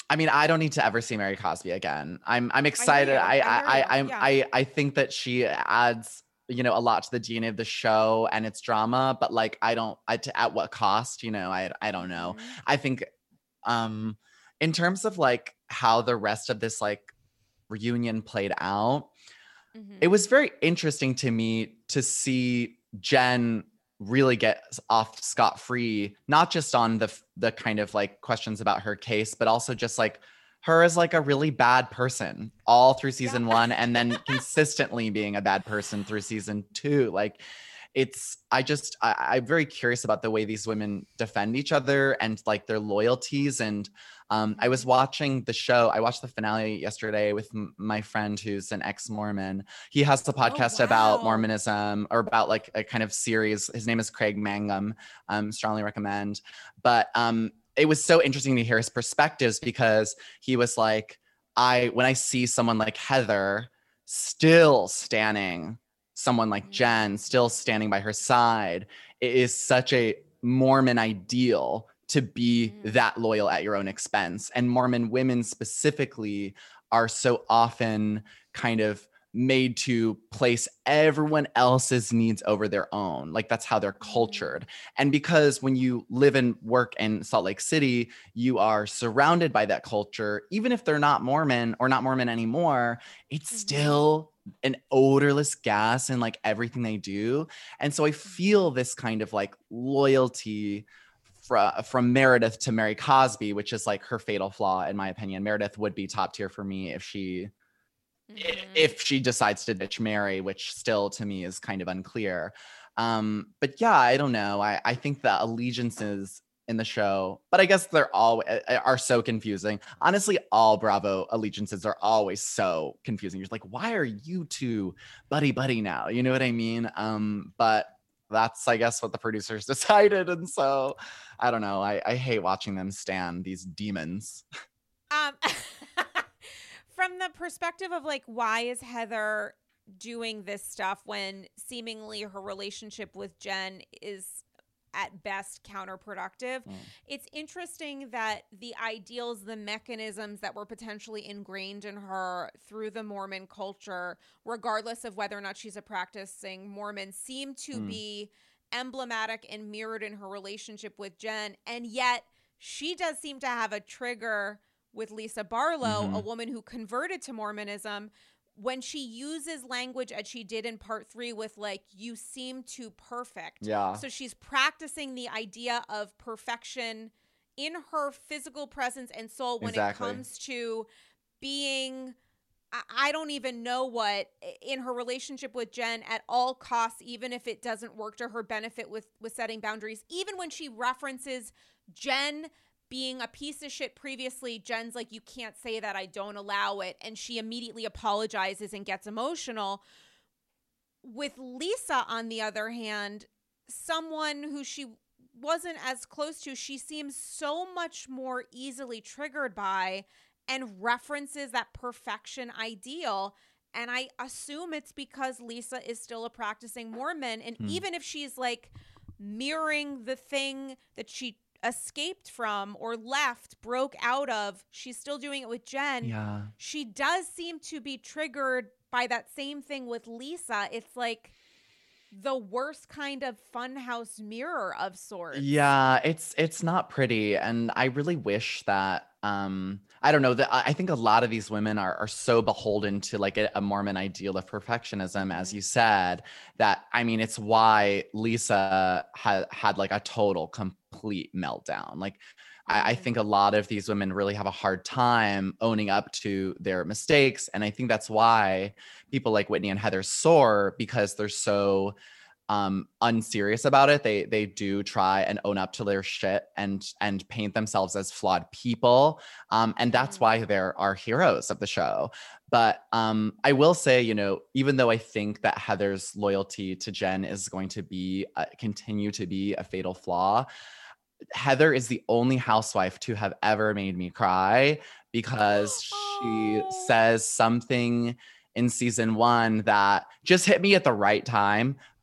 I mean, I don't need to ever see Mary Cosby again. I'm I'm I hear excited. you. I I hear I, you. I I'm Yeah. I I think that she adds, you know, a lot to the D N A of the show and its drama, but like I don't I t- at what cost, you know, I I don't know. Mhm. I think um in terms of like how the rest of this like reunion played out, it Mhm. was very interesting to me to see Jen really get off scot-free, not just on the the kind of like questions about her case, but also just like her as like a really bad person all through Yeah. season one, and then consistently being a bad person through season two. Like it's I just I, I'm very curious about the way these women defend each other and like their loyalties. And um, I was Mhm. watching the show. I watched the finale yesterday with m- my friend who's an ex-Mormon. He has a Oh, podcast about wow. Mormonism, or about like a kind of series. His name is Craig Mangum. Um, strongly recommend. But um, it was so interesting to hear his perspectives, because he was like, I when I see someone like Heather still standing, someone like Jen Mm. still standing by her side, it is such a Mormon ideal to be Mm. that loyal at your own expense. And Mormon women specifically are so often kind of made to place everyone else's needs over their own. Like that's how they're Mm. cultured. And because when you live and work in Salt Lake City, you are surrounded by that culture, even if they're not Mormon or not Mormon anymore, it's Mhm. still an odorless gas in like everything they do. And so I feel Mhm. this kind of like loyalty from from Meredith to Mary Cosby, which is like her fatal flaw in my opinion. Meredith would be top tier for me if she Mhm. if she decides to ditch Mary, which still to me is kind of unclear. Um, but yeah, I don't know. I, I think the allegiances in the show, but I guess they're all are so confusing. Honestly, all Bravo allegiances are always so confusing. You're like, why are you two buddy buddy now? You know what I mean? Um, but that's I guess what the producers decided, and so I don't know. I, I hate watching them stand these demons. Um, from the perspective of like, why is Heather doing this stuff when seemingly her relationship with Jen is at best counterproductive? Mm. It's interesting that the ideals, the mechanisms that were potentially ingrained in her through the Mormon culture, regardless of whether or not she's a practicing Mormon, seem to Mm. be emblematic and mirrored in her relationship with Jen. And yet she does seem to have a trigger with Lisa Barlow, Mm-hmm. a woman who converted to Mormonism, when she uses language as she did in part three with like, you seem too perfect. Yeah. So she's practicing the idea of perfection in her physical presence and soul when Exactly. it comes to being, I don't even know what, in her relationship with Jen at all costs, even if it doesn't work to her benefit with, with setting boundaries. Even when she references Jen being a piece of shit previously, Jen's like, you can't say that, I don't allow it. And she immediately apologizes and gets emotional. With Lisa, on the other hand, someone who she wasn't as close to, she seems so much more easily triggered by and references that perfection ideal. And I assume it's because Lisa is still a practicing Mormon. And Hmm. even if she's like mirroring the thing that she escaped from or left, broke out of, she's still doing it with Jen. Yeah. She does seem to be triggered by that same thing with Lisa. It's like the worst kind of funhouse mirror of sorts. Yeah, it's it's not pretty, and I really wish that um I don't know that I I think a lot of these women are are so beholden to like a, a Mormon ideal of perfectionism, as Mhm. you said, that I mean it's why Lisa had had like a total complete meltdown. Like I, I Mhm. think a lot of these women really have a hard time owning up to their mistakes, and I think that's why people like Whitney and Heather soar, because they're so um unserious about it. They they do try and own up to their shit and and paint themselves as flawed people. Um and that's Mhm. why they're our heroes of the show. But um I will say, you know, even though I think that Heather's loyalty to Jen is going to be uh, continue to be a fatal flaw, Heather is the only housewife to have ever made me cry, because she Oh. says something in season one that just hit me at the right time.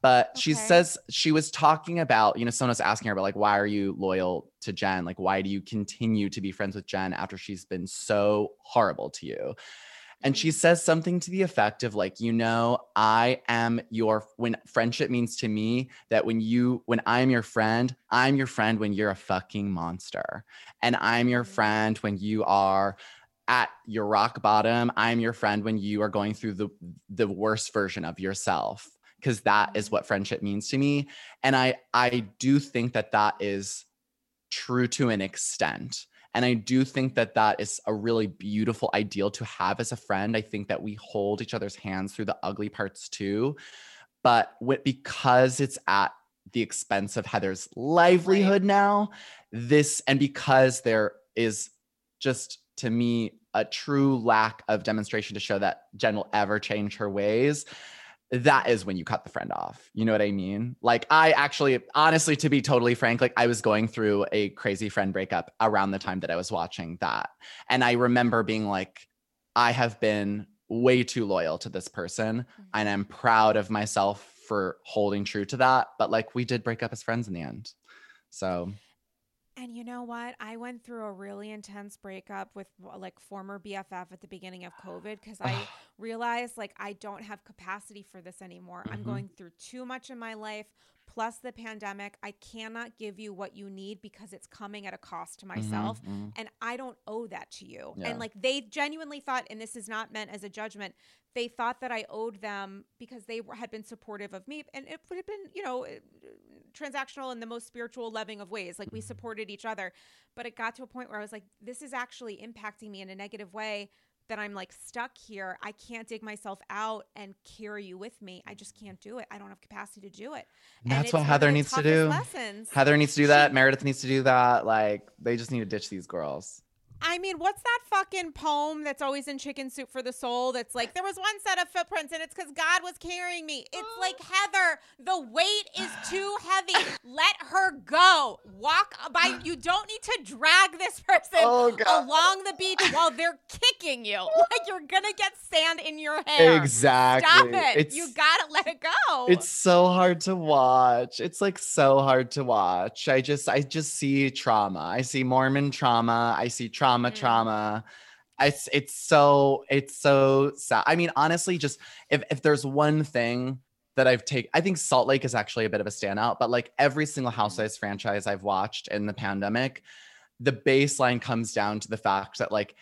But Okay. she says she was talking about, you know, someone was asking her about like, why are you loyal to Jen? Like, why do you continue to be friends with Jen after she's been so horrible to you? And she Mhm. says something to the effect of like, you know, I am your, when friendship means to me that when you, when I'm your friend, I'm your friend when you're a fucking monster. And I'm your Mhm. friend when you are at your rock bottom. I'm your friend when you are going through the, the worst version of yourself. Cause that is Mhm. what friendship means to me. And I, I do think that that is true to an extent. And I do think that that is a really beautiful ideal to have as a friend. I think that we hold each other's hands through the ugly parts too. But with, because it's at the expense of Heather's livelihood Right. now, this, and because there is just, to me, a true lack of demonstration to show that Jen will ever change her ways, that is when you cut the friend off. You know what I mean? Like, I actually, honestly, to be totally frank, like I was going through a crazy friend breakup around the time that I was watching that. And I remember being like, I have been way too loyal to this person. And I'm proud of myself for holding true to that. But like, we did break up as friends in the end. So. And you know what? I went through a really intense breakup with like former B F F at the beginning of COVID because I realized like I don't have capacity for this anymore. Mm-hmm. I'm going through too much in my life, plus the pandemic. I cannot give you what you need because it's coming at a cost to myself. Mm-hmm. And I don't owe that to you. Yeah. And like they genuinely thought, and this is not meant as a judgment, they thought that I owed them because they had been supportive of me. And it would have been, you know, transactional in the most spiritual, loving of ways. Like we supported each other. But it got to a point where I was like, this is actually impacting me in a negative way, that I'm like stuck here. I can't dig myself out and carry you with me. I just can't do it. I don't have capacity to do it. And And that's it's what one Heather of the needs to toughest do. lessons. Heather needs to do that. She- Meredith needs to do that. Like, they just need to ditch these girls. I mean, what's that fucking poem that's always in Chicken Soup for the Soul that's like, there was one set of footprints and it's because God was carrying me. It's like, Heather, the weight is too heavy. Let her go. Walk by. You don't need to drag this person Oh, God. along the beach while they're kicking you. Like you're going to get sand in your hair. Exactly. Stop it. It's, You got to let it go. It's so hard to watch. It's like so hard to watch. I just, I just see trauma. I see Mormon trauma. I see trauma, Mm. trauma. It's, it's so, it's so sad. I mean, honestly, just if, if there's one thing that I've taken, I think Salt Lake is actually a bit of a standout, but like every single Housewives franchise I've watched in the pandemic, the baseline comes down to the fact that like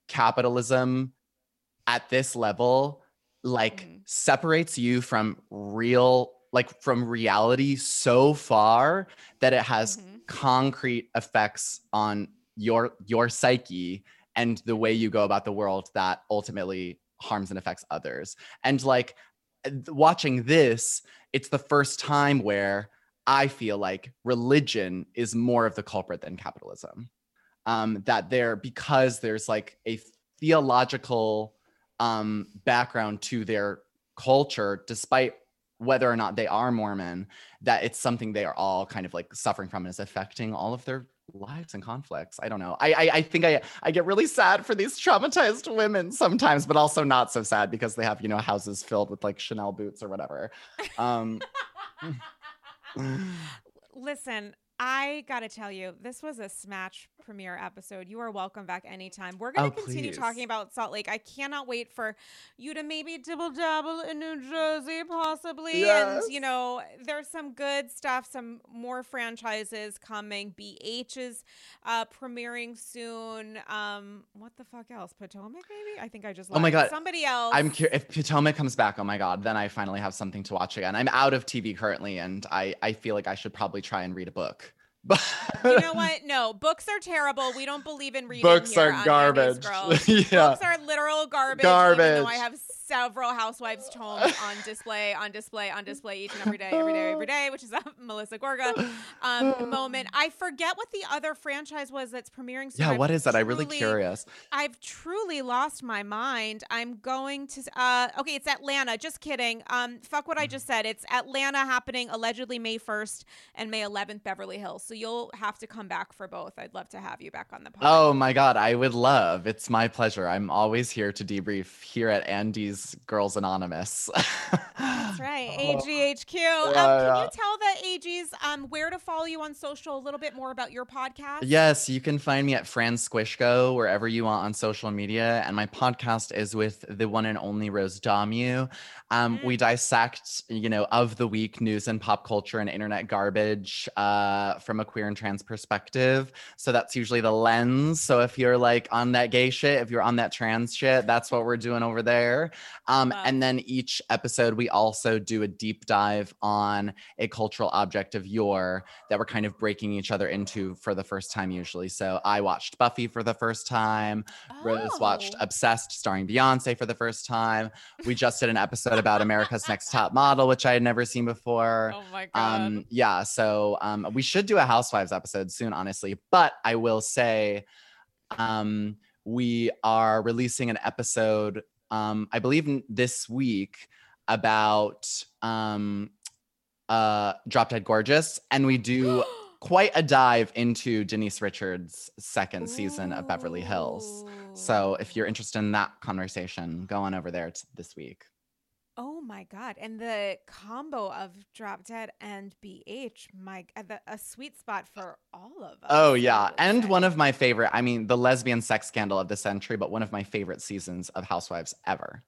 capitalism at this level, like Mm. separates you from real, like from reality so far that it has Mm-hmm. concrete effects on your, your psyche and the way you go about the world that ultimately harms and affects others. And like watching this, it's the first time where I feel like religion is more of the culprit than capitalism. Um, that there, because there's like a theological um, background to their culture, despite whether or not they are Mormon, that it's something they are all kind of like suffering from and is affecting all of their lives and conflicts. I don't know. I, I I think I I get really sad for these traumatized women sometimes, but also not so sad because they have, you know, houses filled with like Chanel boots or whatever. Um, Listen, I gotta tell you, this was a Smash premiere episode. You are welcome back anytime. We're gonna Oh, continue please. talking about Salt Lake. I cannot wait for you to maybe dibble dabble in New Jersey, possibly. Yes. And you know, there's some good stuff, some more franchises coming. B H is uh, premiering soon. Um, what the fuck else? Potomac, maybe? I think I just lied. Oh my God. Somebody else. I'm curious if Potomac comes back. Oh my God, then I finally have something to watch again. I'm out of T V currently, and I I feel like I should probably try and read a book. But you know what? No, books are terrible. We don't believe in reading. Books here are on garbage. Girls. Yeah. Books are literal garbage. Garbage. Even though I have several Housewives tomes on display, on display, on display each and every day, every day, every day, which is a Melissa Gorga um, moment. I forget what the other franchise was that's premiering soon. Yeah, I've what is that? I'm really truly- curious. I've truly lost my mind. I'm going to uh okay, it's Atlanta. Just kidding. Um fuck what I just said. It's Atlanta happening allegedly May first and May eleventh Beverly Hills. So you'll have to come back for both. I'd love to have you back on the pod. Oh my God, I would love. It's my pleasure. I'm always here to debrief here at Andy's Girls Anonymous. That's right, A G H Q. Yeah, um, can yeah. you tell the A Gs um, where to follow you on social, a little bit more about your podcast? Yes, you can find me at Fran Squishco wherever you want on social media. And my podcast is with the one and only Rose Damu. Um, Mm. We dissect, you know, of the week news and pop culture and internet garbage uh, from a queer and trans perspective. So that's usually the lens. So if you're like on that gay shit, if you're on that trans shit, that's what we're doing over there. Um, Love. and then each episode, we also do a deep dive on a cultural object of yore that we're kind of breaking each other into for the first time usually. So I watched Buffy for the first time. Rose watched Oh. Obsessed starring Beyonce for the first time. We just did an episode about America's Next Top Model, which I had never seen before. Oh my God. Um, yeah, so um, we should do a Housewives episode soon, honestly. But I will say um, we are releasing an episode, um, I believe n- this week, about um, uh, Drop Dead Gorgeous. And we do quite a dive into Denise Richards' second season of Beverly Hills. So if you're interested in that conversation, go on over there. It's this week. Oh my God. And the combo of Drop Dead and B H, my uh, the, a sweet spot for all of us. Oh I yeah, would and say. one of my favorite, I mean, the lesbian sex scandal of the century, but one of my favorite seasons of Housewives ever.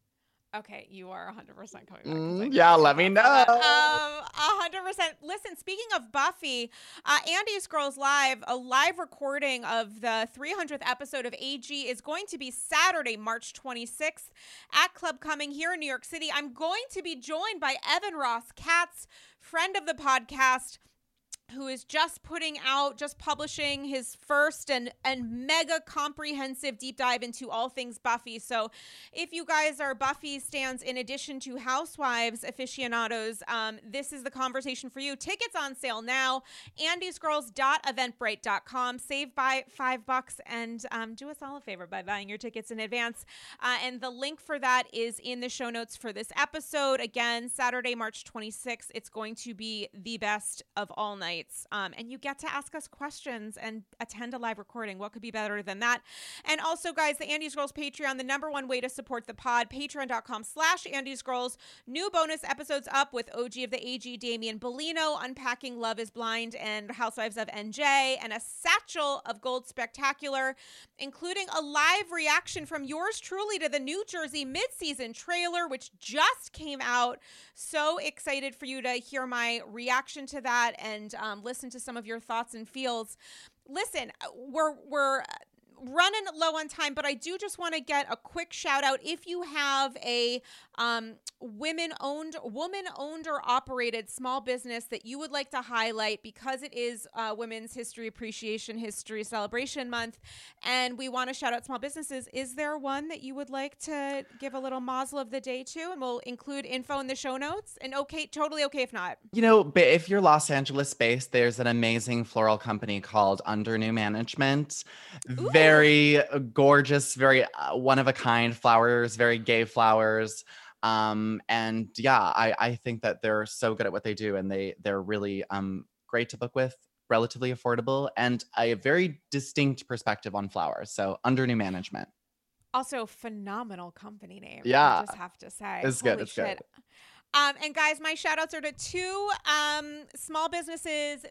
Okay, you are one hundred percent coming back. 'cause Mm, I yeah, need to let me talk about know. that. Um, one hundred percent. Listen, speaking of Buffy, uh, Andy's Girls Live, a live recording of the three hundredth episode of A G is going to be Saturday, March twenty-sixth at Club Cumming here in New York City. I'm going to be joined by Evan Ross Katz, friend of the podcast, who is just putting out, just publishing his first and, and mega comprehensive deep dive into all things Buffy. So if you guys are Buffy stans in addition to Housewives aficionados, um, this is the conversation for you. Tickets on sale now, andys girls dot eventbrite dot com. Save by five bucks and um, do us all a favor by buying your tickets in advance. Uh, and the link for that is in the show notes for this episode. Again, Saturday, March twenty-sixth. It's going to be the best of all nights. Um, and you get to ask us questions and attend a live recording. What could be better than that? And also, guys, the Andy's Girls Patreon, the number one way to support the pod, patreon dot com slash Andy's Girls. New bonus episodes up with O G of the A G, Damian Bellino, unpacking Love is Blind and Housewives of N J, and a satchel of Gold Spectacular, including a live reaction from yours truly to the New Jersey midseason trailer, which just came out. So excited for you to hear my reaction to that and um, listen to some of your thoughts and feels. Listen, we're we're running low on time, but I do just want to get a quick shout out. If you have a um, women-owned, woman-owned or operated small business that you would like to highlight because it is uh, Women's History Appreciation History Celebration Month, and we want to shout out small businesses, is there one that you would like to give a little mazel of the day to? And we'll include info in the show notes. And okay, totally okay if not. You know, but if you're Los Angeles based, there's an amazing floral company called Under New Management. Ooh. Very gorgeous, very uh, one of a kind flowers, very gay flowers. Um, and yeah, I, I think that they're so good at what they do, and they they're really um great to book with, relatively affordable, and a very distinct perspective on flowers. So Under New Management. Also, phenomenal company name. Yeah. I just have to say. It's good, Holy it's good. shit. Um, and guys, my shout outs are to two um, small businesses,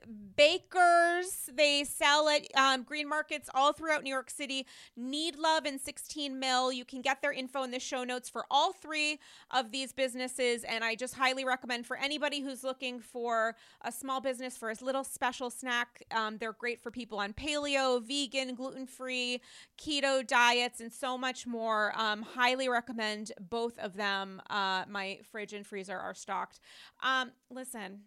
bakers. They sell at um, green markets all throughout New York City. Need Love and sixteen Mill. You can get their info in the show notes for all three of these businesses. And I just highly recommend for anybody who's looking for a small business for a little special snack. Um, they're great for people on paleo, vegan, gluten-free, keto diets, and so much more. Um, highly recommend both of them. Uh, my fridge and freezer are stocked. Um, listen,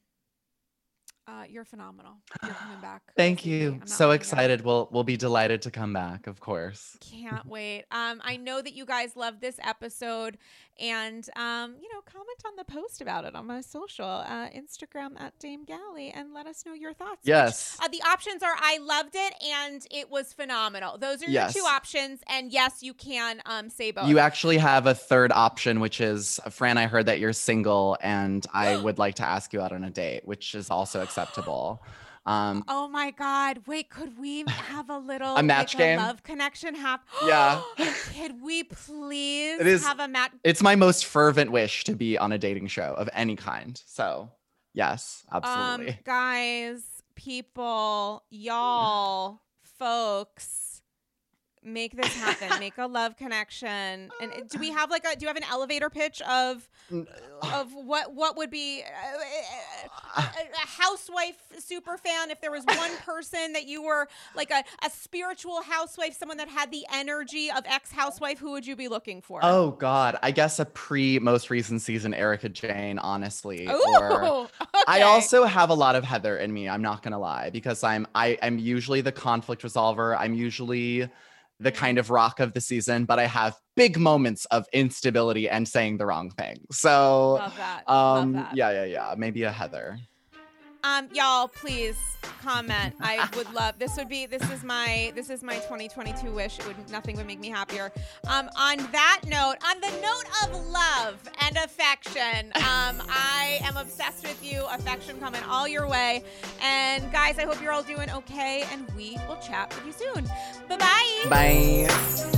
uh, you're phenomenal. You're coming back. Thank this evening. you. I'm not So letting you go. excited. We'll we'll be delighted to come back, of course. Can't wait. Um, I know that you guys love this episode, and um, you know, comment on the post about it on my social, uh, Instagram at Dame Galley, and let us know your thoughts. Yes. Which, uh, the options are I loved it and it was phenomenal. Those are Yes. your two options, and yes, you can um say both. You actually have a third option, which is, Fran, I heard that you're single and I would like to ask you out on a date, which is also acceptable. Um, oh my God. Wait, could we have a little a match like, game? A love connection happen? Yeah. Could we please It is, have a match? It's my most fervent wish to be on a dating show of any kind. So yes, absolutely. Um, guys, people, y'all, folks. Make this happen. Make a love connection. And do we have like a? Do you have an elevator pitch of of what what would be a, a, a housewife super fan? If there was one person that you were like a, a spiritual housewife, someone that had the energy of ex housewife, who would you be looking for? Oh God, I guess a pre most recent season Erica Jane, honestly. Ooh, or okay. I also have a lot of Heather in me. I'm not gonna lie, because I'm I am usually the conflict resolver. I'm usually the kind of rock of the season, but I have big moments of instability and saying the wrong thing. So, Love that. um, Love that. yeah, yeah, yeah. Maybe a Heather. Um, y'all, please comment. I would love this. Would be this is my this is my twenty twenty-two wish. It would nothing would make me happier. Um, on that note, on the note of love and affection, um, I am obsessed with you. Affection coming all your way. And guys, I hope you're all doing okay. And we will chat with you soon. Bye-bye. Bye.